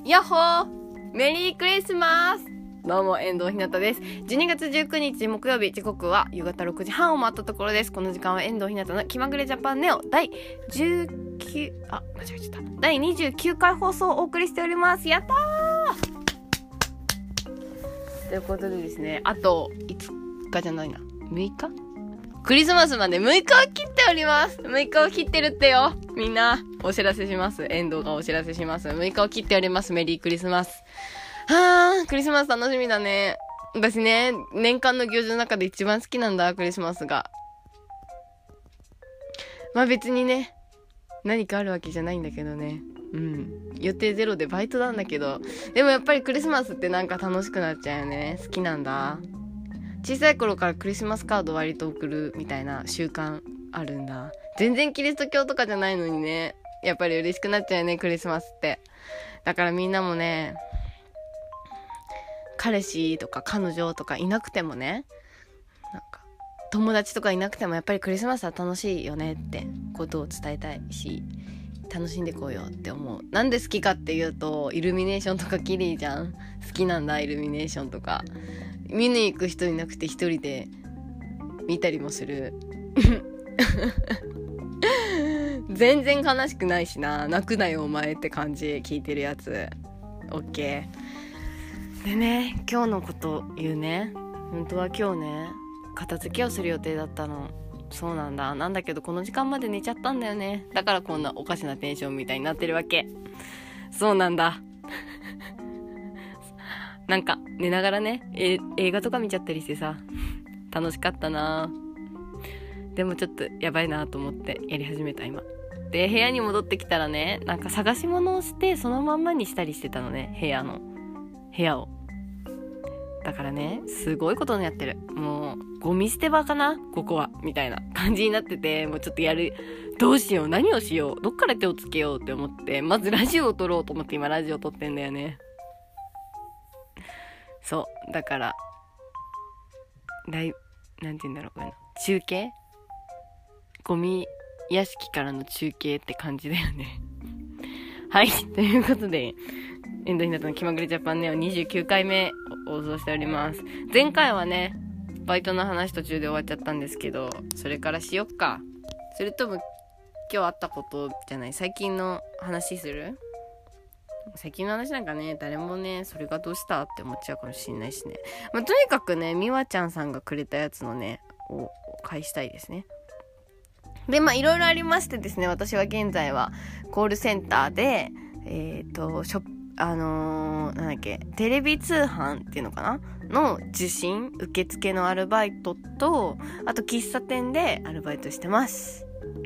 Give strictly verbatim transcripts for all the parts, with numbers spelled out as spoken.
やっほー、メリークリスマス。どうも、遠藤ひなたです。じゅうにがつじゅうくにち木曜日、時刻は夕方ろくじはんを回ったところです。この時間は遠藤ひなたの気まぐれジャパンネオ第じゅうきゅう、あ、間違えちゃった。第にじゅうきゅうかい放送をお送りしております。やったーということでですね、あといつかじゃないな、むいかクリスマスまでむいかを切っております。むいかを切ってるってよ。みんな、お知らせします。遠藤がお知らせします。むいかを切っております。メリークリスマス。はぁ、クリスマス楽しみだね。私ね、年間の行事の中で一番好きなんだ、クリスマスが。まあ別にね、何かあるわけじゃないんだけどね。うん。予定ゼロでバイトなんだけど。でもやっぱりクリスマスってなんか楽しくなっちゃうよね。好きなんだ。小さい頃からクリスマスカード割と送るみたいな習慣あるんだ。全然キリスト教とかじゃないのにね、やっぱり嬉しくなっちゃうよね、クリスマスって。だからみんなもね、彼氏とか彼女とかいなくてもね、なんか友達とかいなくてもやっぱりクリスマスは楽しいよねってことを伝えたいし、楽しんでこうよって思う。なんで好きかっていうと、イルミネーションとか綺麗じゃん。好きなんだ、イルミネーションとか。見に行く人いなくて一人で見たりもする。全然悲しくないしな。泣くなよお前って感じ。聞いてるやつ OK でね、今日のこと言うね。本当は今日ね、片付けをする予定だったの。そうなんだ。なんだけどこの時間まで寝ちゃったんだよね。だからこんなおかしなテンションみたいになってるわけ。そうなんだ。なんか寝ながらね、え映画とか見ちゃったりしてさ、楽しかったな。でもちょっとやばいなと思ってやり始めた今で、部屋に戻ってきたらね、なんか探し物をしてそのまんまにしたりしてたのね、部屋の部屋を。だからね、すごいことになってる。もうゴミ捨て場かなここはみたいな感じになってて、もうちょっとやる、どうしよう、何をしよう、どっから手をつけようって思って、まずラジオを撮ろうと思って今ラジオ撮ってんだよね。そうだからライなんて言うんだろう、これ中継、ゴミ屋敷からの中継って感じだよね。はい、ということで遠藤ひなたの気まぐれジャパンネオにじゅうきゅうかいめ放送しております。前回はね、バイトの話途中で終わっちゃったんですけど、それからしよっか。それとも今日あったことじゃない、最近の話する？最近の話なんかね、誰もね、それがどうしたって思っちゃうかもしれないしね。まあ、とにかくね、みわちゃんさんがくれたやつのね、を返したいですね。で、まあいろいろありましてですね、私は現在はコールセンターで、えっと、ショップ、あのー、なんだっけ、テレビ通販っていうのかなの受信、受付のアルバイトと、あと喫茶店でアルバイトしてます。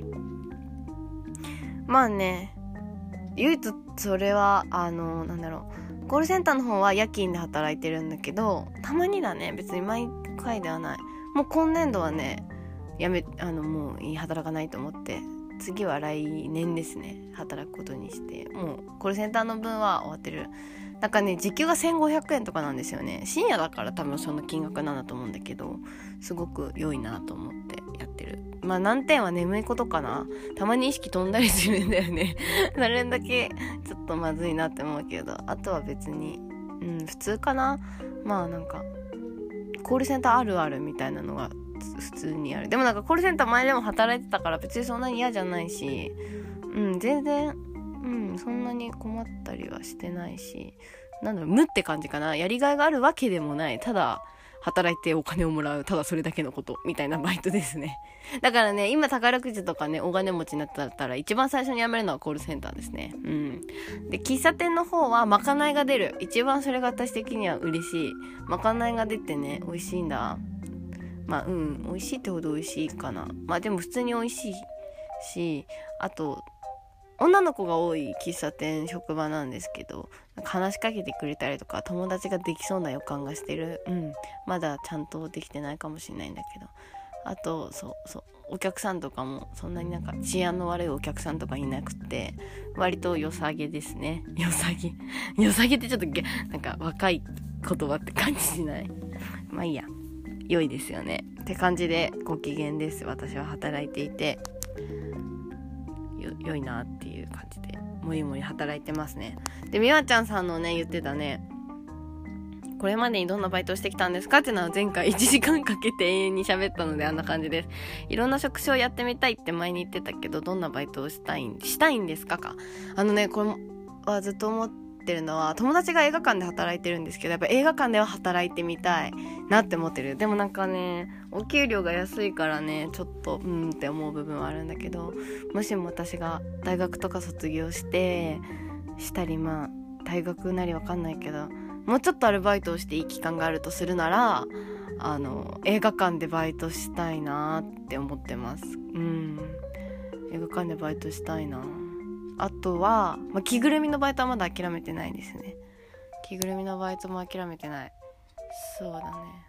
まあね、唯一それはあのなんだろう、コールセンターの方は夜勤で働いてるんだけど、たまにだね、別に毎回ではない。もう今年度はね、やめあのもういい、働かないと思って、次は来年ですね、働くことにして、もうコールセンターの分は終わってる。なんかね、時給がせんごひゃくえんとかなんですよね。深夜だから多分その金額なんだと思うんだけど、すごく良いなと思ってやってる。まあ難点は眠いことかな。たまに意識飛んだりするんだよね。それだけちょっとまずいなって思うけど、あとは別にうん普通かな。まあなんかコールセンターあるあるみたいなのが普通にある。でもなんかコールセンター前でも働いてたから別にそんなに嫌じゃないし、うん全然うんそんなに困ったりはしてないし、なんだろう、無って感じかな。やりがいがあるわけでもない、ただ働いてお金をもらう、ただそれだけのことみたいなバイトですね。だからね、今宝くじとかね、大金持ちになったら一番最初に辞めるのはコールセンターですね。うんで、喫茶店の方はまかないが出る。一番それが私的には嬉しい。まかないが出てね、美味しいんだ。まあうん美味しいってほど美味しいかな。まあでも普通に美味しいし、あと女の子が多い喫茶店職場なんですけど、話しかけてくれたりとか友達ができそうな予感がしてる。うんまだちゃんとできてないかもしれないんだけど、あとそうそうお客さんとかもそんなになんか治安の悪いお客さんとかいなくて、割と良さげですね。良さげ良さげってちょっとなんか若い言葉って感じしない？まあいいや、良いですよねって感じでご機嫌です。私は働いていてよ良いなっていう感じでもりもり働いてますね。でみわちゃんさんのね言ってたね、これまでにどんなバイトをしてきたんですかっていうのは前回いちじかんかけて永遠に喋ったのであんな感じです。いろんな職種をやってみたいって前に言ってたけど、どんなバイトをしたいしたいんですかか。あのねこれはずっと思ってるのは、友達が映画館で働いてるんですけど、やっぱ映画館では働いてみたいなって思ってる。でもなんかねお給料が安いからねちょっとうんって思う部分はあるんだけど、もしも私が大学とか卒業してしたり、まあ大学なりわかんないけどもうちょっとアルバイトをしていい期間があるとするなら、あの映画館でバイトしたいなって思ってます。うん映画館でバイトしたいな。あとは、まあ、着ぐるみのバイトはまだ諦めてないですね。着ぐるみのバイトも諦めてない。そうだね。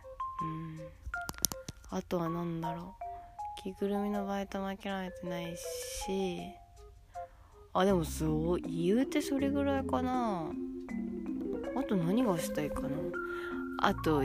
うんあとはなんだろう、着ぐるみのバイトも諦めてないし、あでもそう言うてそれぐらいかな。あと何がしたいかな。あと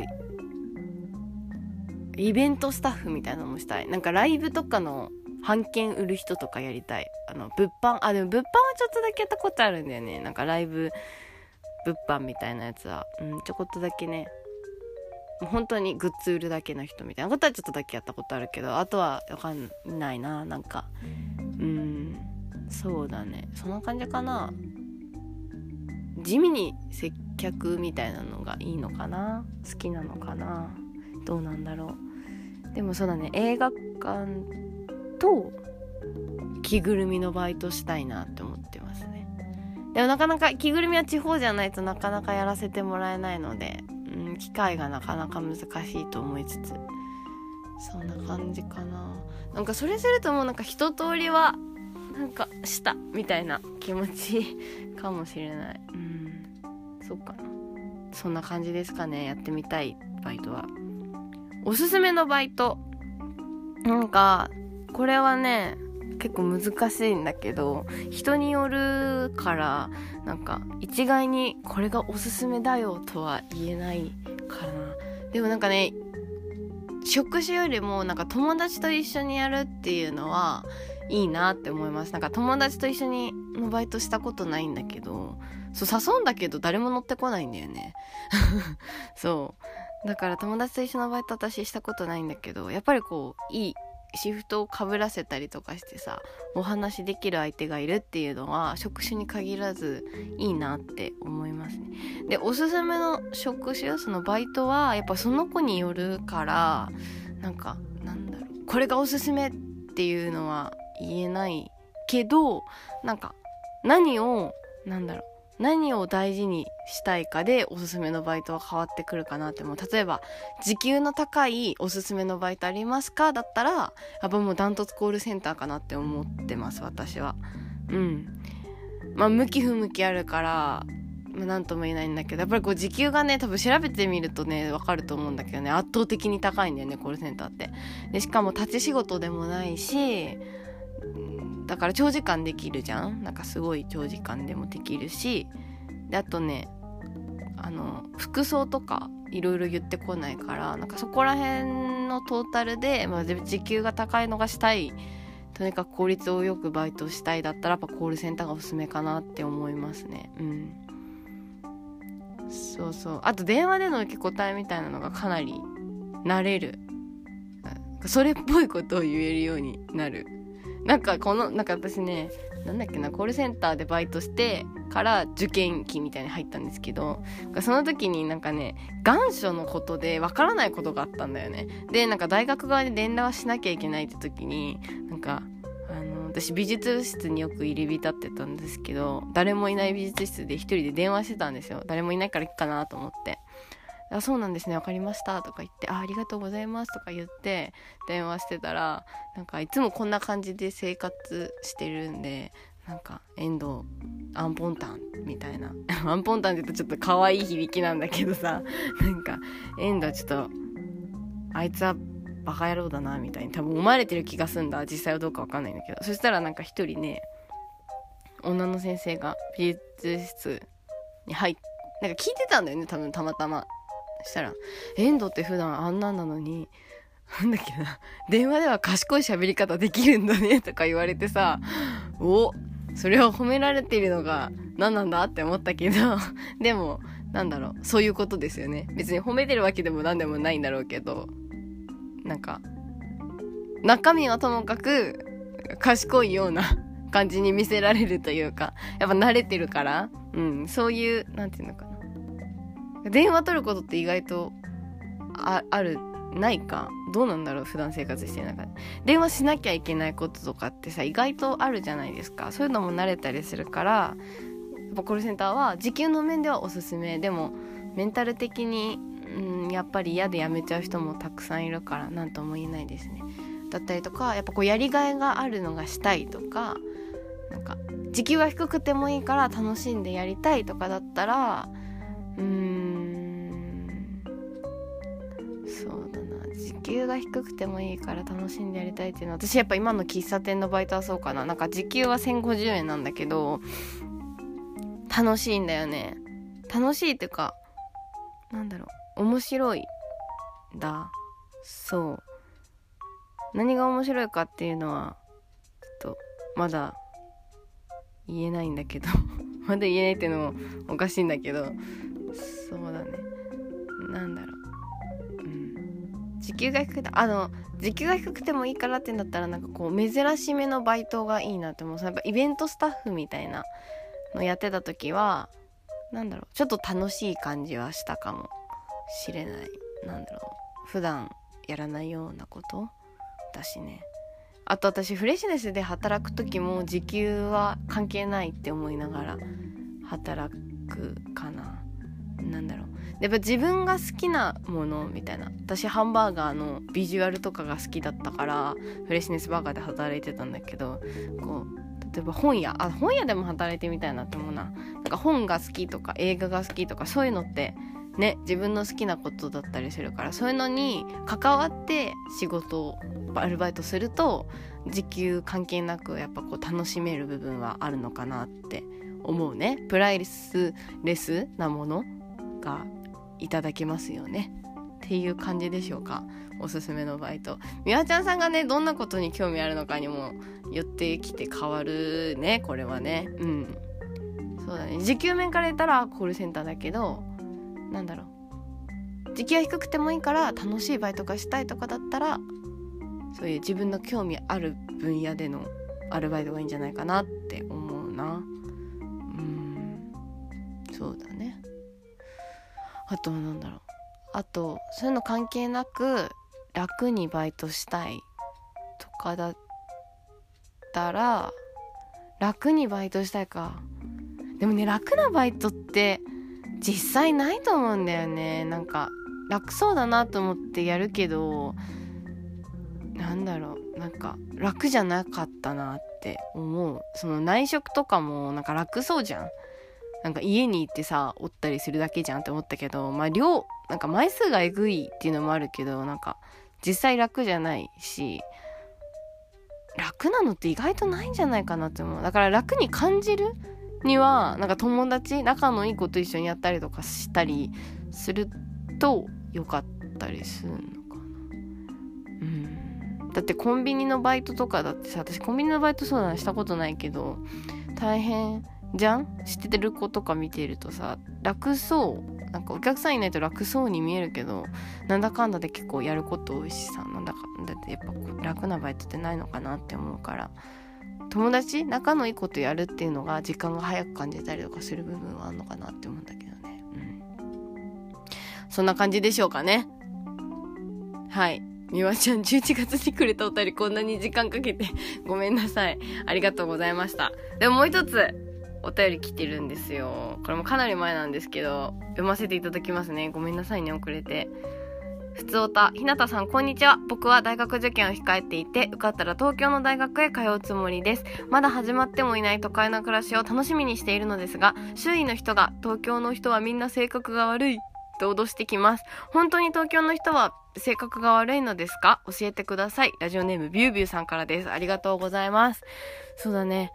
イベントスタッフみたいなのもしたい。なんかライブとかの版権売る人とかやりたい。あの物販、あでも物販はちょっとだけやったことあるんだよね。なんかライブ物販みたいなやつは、うん、ちょこっとだけね、本当にグッズ売るだけの人みたいなことはちょっとだけやったことあるけど、あとはわかんないな。なんかうんそうだね、そんな感じかな。地味に接客みたいなのがいいのかな、好きなのかな、どうなんだろう。でもそうだね、映画館と着ぐるみのバイトしたいなって思ってますね。でもなかなか着ぐるみは地方じゃないとなかなかやらせてもらえないので、うん、機会がなかなか難しいと思いつつ、そんな感じかな。なんかそれするともうなんか一通りはなんかしたみたいな気持ちかもしれない。うんそうかな。そんな感じですかね。やってみたいバイトは。おすすめのバイト、なんかこれはね結構難しいんだけど、人によるからなんか一概にこれがおすすめだよとは言えないかな。でもなんかね、職種よりもなんか友達と一緒にやるっていうのはいいなって思います。なんか友達と一緒にのバイトしたことないんだけど、そう誘うんだけど誰も乗ってこないんだよねそうだから友達と一緒のバイト私したことないんだけど、やっぱりこういいシフトを被らせたりとかしてさ、お話できる相手がいるっていうのは職種に限らずいいなって思いますね。でおすすめの職種、そのバイトはやっぱその子によるから、なんかなんだろう、これがおすすめっていうのは言えないけど、なんか何をなんだろう何を大事にしたいかでおすすめのバイトは変わってくるかなって思う。例えば時給の高いおすすめのバイトありますかだったら、やっぱもうダントツコールセンターかなって思ってます私は。うんまあ向き不向きあるから、まあ、なんとも言えないんだけど、やっぱりこう時給がね多分調べてみるとね分かると思うんだけどね、圧倒的に高いんだよねコールセンターって。でしかも立ち仕事でもないし、だから長時間できるじゃん。なんかすごい長時間でもできるし、であとねあの服装とかいろいろ言ってこないから、なんかそこら辺のトータルで、まあ、時給が高いのがしたい、とにかく効率をよくバイトしたいだったらやっぱコールセンターがおすすめかなって思いますね。うんそうそう。あと電話での受け答えみたいなのがかなり慣れる、それっぽいことを言えるようになる。なんかこのなんか私ねなんだっけな、コールセンターでバイトしてから受験期みたいに入ったんですけど、その時になんかね願書のことでわからないことがあったんだよね。でなんか大学側に連絡しなきゃいけないって時に、なんかあの私美術室によく入り浸ってたんですけど、誰もいない美術室で一人で電話してたんですよ。誰もいないから行くかなと思って、あそうなんですねわかりましたとか言って、あありがとうございますとか言って電話してたら、なんかいつもこんな感じで生活してるんで、なんか遠藤アンポンタンみたいなアンポンタンって言うとちょっと可愛い響きなんだけどさ、なんか遠藤ちょっとあいつはバカ野郎だなみたいに多分思われてる気がすんだ、実際はどうかわかんないんだけど。そしたらなんか一人ね女の先生が美術室に入ってなんか聞いてたんだよね多分たまたま。したら遠藤って普段あんなんなのになんだっけな、電話では賢い喋り方できるんだねとか言われてさ、おそれを褒められているのが何なんだって思ったけどでもなんだろう、そういうことですよね。別に褒めてるわけでも何でもないんだろうけど、なんか中身はともかく賢いような感じに見せられるというか、やっぱ慣れてるから、うん、そういうなんていうのかな、電話取ることって意外と あ, あるないか、どうなんだろう、普段生活してる中で電話しなきゃいけないこととかってさ意外とあるじゃないですか。そういうのも慣れたりするから、やっぱコールセンターは時給の面ではおすすめ。でもメンタル的に、うん、やっぱり嫌で辞めちゃう人もたくさんいるからなんとも言えないですね。だったりとか、やっぱこうやりがいがあるのがしたいとか、なんか時給が低くてもいいから楽しんでやりたいとかだったら、うーんそうだな、時給が低くてもいいから楽しんでやりたいっていうのは、私やっぱ今の喫茶店のバイトはそうかな。なんか時給はせんごじゅうえんなんだけど楽しいんだよね。楽しいっていうか、なんだろう、面白いんだ。そう、何が面白いかっていうのはちょっとまだ言えないんだけどまだ言えないっていうのもおかしいんだけど、そうだね、なんだろう、うん、時給が低くて、あの時給が低くてもいいからってんだったら、なんかこう珍しめのバイトがいいなって思う。やっぱイベントスタッフみたいなのやってた時は、なんだろう、ちょっと楽しい感じはしたかもしれない。なんだろう、普段やらないようなことだしね。あと私フレッシュネスで働く時も時給は関係ないって思いながら働くかな。なんだろう、やっぱ自分が好きなものみたいな、私ハンバーガーのビジュアルとかが好きだったからフレッシュネスバーガーで働いてたんだけど、こう例えば本屋あ本屋でも働いてみたいなって思うな。なんか本が好きとか映画が好きとか、そういうのってね、自分の好きなことだったりするから、そういうのに関わって仕事をアルバイトすると時給関係なくやっぱこう楽しめる部分はあるのかなって思うね。プライスレスなものがいただけますよねっていう感じでしょうか。おすすめのバイト、みわちゃんさんがねどんなことに興味あるのかにもよってきて変わるね、これはね。うんそうだね、時給面から言ったらコールセンターだけど、なんだろう、時給は低くてもいいから楽しいバイトがしたいとかだったら、そういう自分の興味ある分野でのアルバイトがいいんじゃないかなって思うな。うーんそうだね。あとなんだろう、あとそういうの関係なく楽にバイトしたいとかだったら、楽にバイトしたいか。でもね、楽なバイトって実際ないと思うんだよね。なんか楽そうだなと思ってやるけど、なんだろう、なんか楽じゃなかったなって思う。その内職とかもなんか楽そうじゃん。なんか家に行ってさおったりするだけじゃんって思ったけど、まあ量なんか枚数がえぐいっていうのもあるけど、なんか実際楽じゃないし、楽なのって意外とないんじゃないかなって思う。だから楽に感じるにはなんか友達仲のいい子と一緒にやったりとかしたりするとよかったりするのかな。うんだってコンビニのバイトとかだってさ、私コンビニのバイトそうだなしたことないけど大変じゃん。知ってる子とか見てるとさ楽そう、なんかお客さんいないと楽そうに見えるけど、なんだかんだで結構やること多いしさ、なんだかだってやっぱ楽なバイトってないのかなって思うから、友達仲のいいことやるっていうのが時間が早く感じたりとかする部分はあるのかなって思うんだけどね。うんそんな感じでしょうかね。はい、みわちゃんじゅういちがつにくれたお便りこんなに時間かけてごめんなさい、ありがとうございました。でももう一つお便り来てるんですよ。これもかなり前なんですけど読ませていただきますね。ごめんなさいね遅れて。ふつおた、ひなたさんこんにちは。僕は大学受験を控えていて、受かったら東京の大学へ通うつもりです。まだ始まってもいない都会の暮らしを楽しみにしているのですが、周囲の人が東京の人はみんな性格が悪いと脅してきます。本当に東京の人は性格が悪いのですか？教えてください。ラジオネームビュービューさんからです。ありがとうございます。そうだね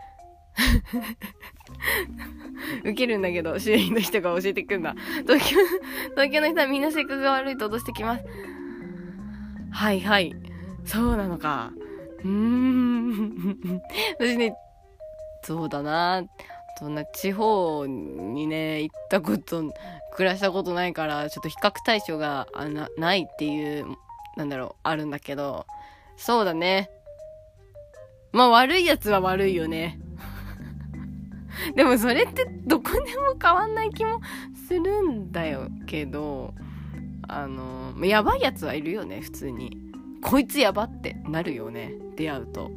ウケるんだけど、周囲の人が教えてくんだ。東京東京の人はみんな性格が悪いと脅してきます。はいはい、そうなのか。うーん私ねそうだな。そんな地方にね行ったこと暮らしたことないからちょっと比較対象がな、ないっていうなんだろうあるんだけど、そうだね。まあ悪いやつは悪いよね。でもそれってどこでも変わんない気もするんだよけど、あのやばいやつはいるよね。普通にこいつやばってなるよね、出会うと。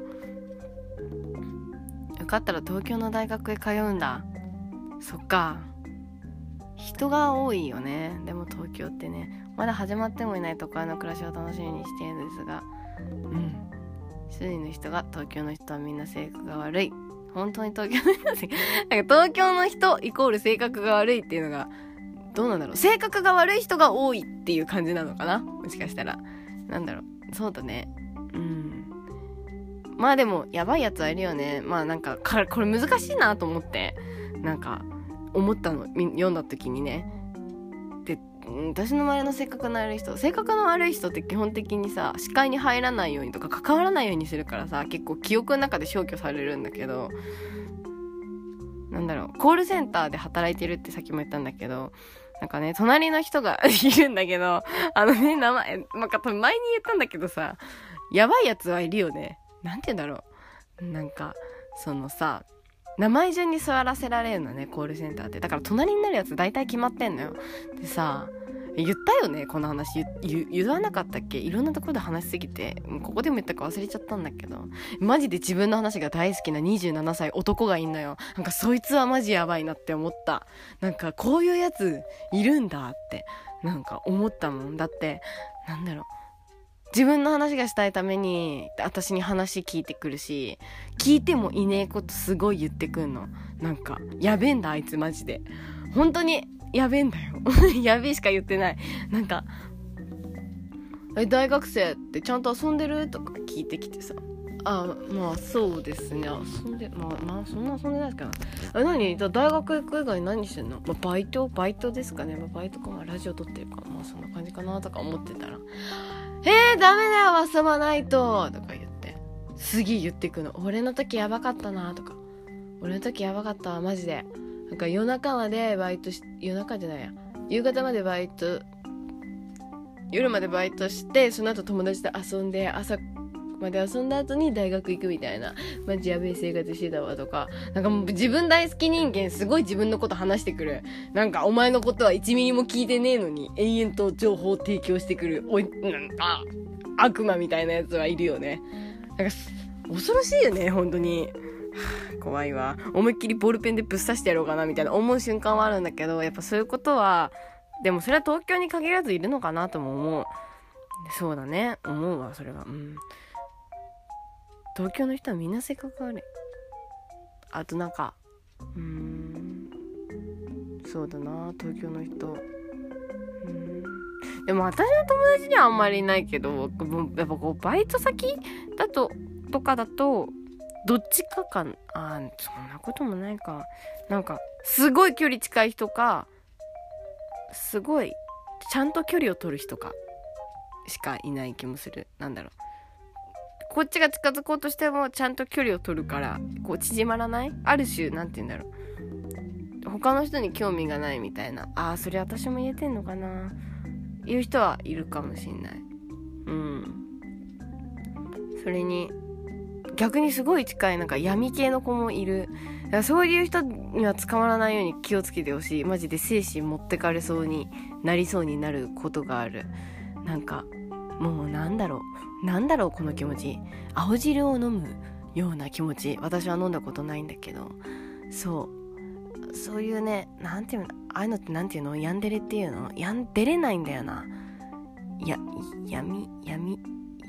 よかったら東京の大学へ通うんだ。そっか、人が多いよね。でも東京ってね、まだ始まってもいない都会の暮らしを楽しみにしているんですが、うん周囲の人が東京の人はみんな性格が悪い。本当に東京の人はなんか東京の人イコール性格が悪いっていうのがどうなんだろう。性格が悪い人が多いっていう感じなのかな、もしかしたら。なんだろう、そうだね。うんまあでもやばいやつはいるよね。まあなんかこれ難しいなと思ってなんか思ったの、読んだ時にね。で私の周りの性格の悪い人性格の悪い人って基本的にさ視界に入らないようにとか関わらないようにするからさ、結構記憶の中で消去されるんだけど、なんだろうコールセンターで働いてるってさっきも言ったんだけど、なんかね隣の人がいるんだけど、あのね名前、まあ、前に言ったんだけどさ、やばいやつはいるよね。なんて言うんだろう、なんかそのさ名前順に座らせられるのね、コールセンターって。だから隣になるやつ大体決まってんのよ。でさ言ったよねこの話。言、言わなかったっけ。いろんなところで話しすぎてここでも言ったか忘れちゃったんだけど、マジで自分の話が大好きなにじゅうななさい男がいんのよ。なんかそいつはマジやばいなって思った。なんかこういうやついるんだってなんか思ったもん。だってなんだろう、自分の話がしたいために私に話聞いてくるし、聞いてもいねえことすごい言ってくんの。なんかやべえんだあいつマジで。本当にやべえんだよ。やべえしか言ってない。なんかえ大学生ってちゃんと遊んでるとか聞いてきてさ、あまあそうですね遊んでまあまあそんな遊んでないですけど、え何大学行く以外何してんの。まあ、バイトバイトですかね。まあ、バイトかまあラジオ撮ってるからまあそんな感じかなとか思ってたら、えー、ダメだよ遊ばないととか言ってすげえ言ってくの。俺の時やばかったなとか、俺の時やばかったわマジで。なんか夜中までバイトし夜中じゃないや夕方までバイト夜までバイトして、その後友達と遊んで朝まで遊んだ後に大学行くみたいなマジやべえ生活してたわとか、なんかもう自分大好き人間すごい自分のこと話してくる。なんかお前のことはいちミリも聞いてねえのに延々と情報を提供してくるおいなんあ悪魔みたいなやつはいるよね。なんか恐ろしいよね本当に。怖いわ。思いっきりボールペンでぶっ刺してやろうかなみたいな思う瞬間はあるんだけど、やっぱそういうことはでもそれは東京に限らずいるのかなとも思う。そうだね思うわそれは。うん東京の人はみんな性格悪い。あとなんかうーんそうだな東京の人うーんでも私の友達にはあんまりいないけど、やっぱこうバイト先だととかだとどっちかかあそんなこともないか。なんかすごい距離近い人かすごいちゃんと距離を取る人かしかいない気もする。なんだろうこっちが近づこうとしてもちゃんと距離を取るからこう縮まらない。ある種なんて言うんだろう他の人に興味がないみたいな。あーそれ私も言えてんのかないう人はいるかもしんない。うんそれに逆にすごい近いなんか闇系の子もいる。だからそういう人には捕まらないように気をつけてほしい。マジで精神持ってかれそうになりそうになることがある。なんかもうなんだろうなんだろうこの気持ち。青汁を飲むような気持ち。私は飲んだことないんだけど、そうそういうねなんていうのああいうのってなんていうのヤンデレっていうのやん出れないんだよな。や闇闇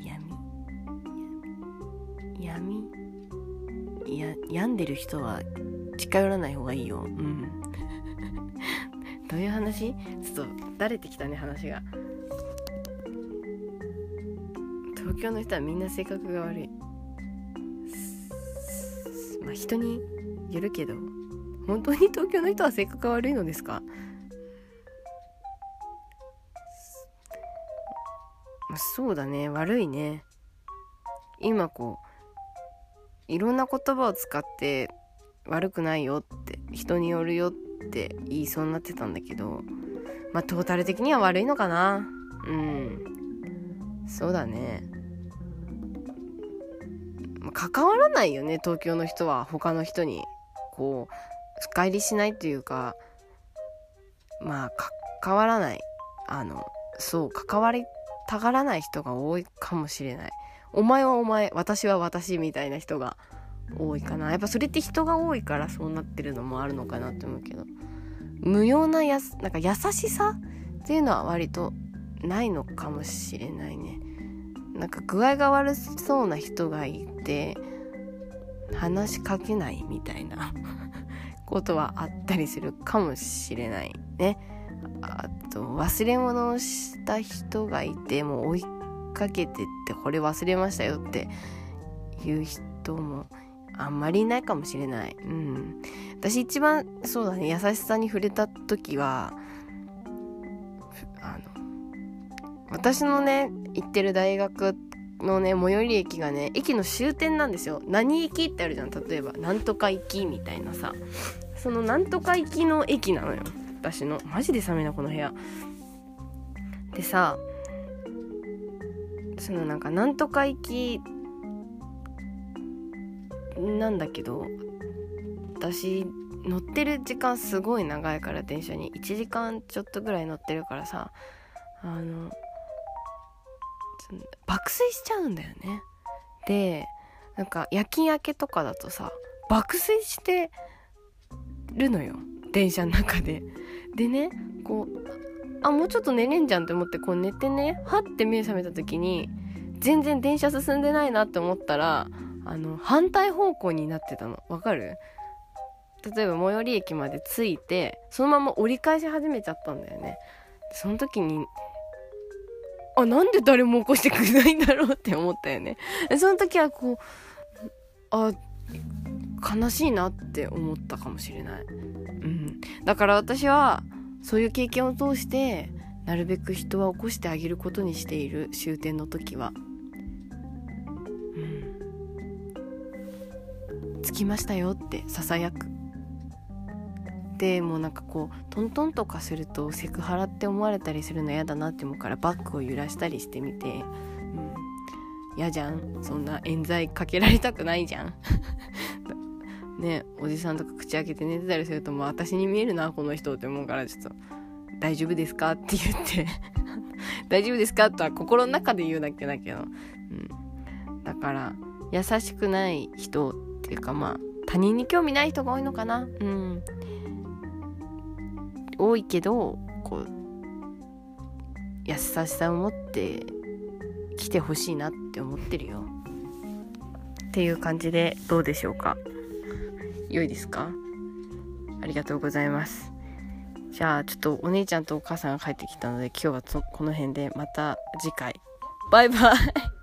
闇や病んでる人は近寄らない方がいいよ。うんどういう話。ちょっとだれてきたね話が。東京の人はみんな性格が悪い。まあ人によるけど本当に東京の人は性格が悪いのですか。まあ、そうだね悪いね。今こういろんな言葉を使って悪くないよって人によるよって言いそうになってたんだけど、まあトータル的には悪いのかな。うんそうだね。関わらないよね東京の人は他の人にこう深入りしないというか、まあ関わらない、あのそう関わりたがらない人が多いかもしれない。お前はお前私は私みたいな人が多いかな。やっぱそれって人が多いからそうなってるのもあるのかなって思うけど、無用なやすなんか優しさっていうのは割とないのかもしれないね。なんか具合が悪そうな人がいて話しかけないみたいなことはあったりするかもしれないね。あと忘れ物をした人がいてもう追いかけてってこれ忘れましたよっていう人もあんまりいないかもしれない。うん、私一番そうだね優しさに触れた時はあの私のね行ってる大学のね最寄り駅がね駅の終点なんですよ。何駅ってあるじゃん。例えばなんとか駅みたいなさ、そのなんとか駅の駅なのよ私の。マジで寒いなこの部屋でさ、そのなんかなんとか駅なんだけど、私乗ってる時間すごい長いから電車にいちじかんちょっとぐらい乗ってるからさ、あの爆睡しちゃうんだよね。でなんか夜勤明けとかだとさ爆睡してるのよ電車の中で。でねこうあもうちょっと寝れんじゃんって思ってこう寝てねはって目覚めた時に全然電車進んでないなって思ったらあの反対方向になってたの。わかる？例えば最寄り駅まで着いてそのまま折り返し始めちゃったんだよね。その時にあなんで誰も起こしてくれないんだろうって思ったよね。その時はこうあ悲しいなって思ったかもしれない。うん、だから私はそういう経験を通してなるべく人は起こしてあげることにしている。終点の時は、うん、着きましたよってささやく。でもうなんかこうトントンとかするとセクハラって思われたりするの嫌だなって思うからバッグを揺らしたりしてみて、うん、嫌じゃん。そんな冤罪かけられたくないじゃんね、おじさんとか口開けて寝てたりするともう私に見えるなこの人って思うからちょっと大丈夫ですかって言って大丈夫ですかとは心の中で言うだけだけど、うん、だから優しくない人っていうかまあ他人に興味ない人が多いのかな。うん多いけどこう優しさを持って来てほしいなって思ってるよっていう感じでどうでしょうか。良いですか？ありがとうございます。じゃあちょっとお姉ちゃんとお母さんが帰ってきたので今日はこの辺でまた次回バイバイ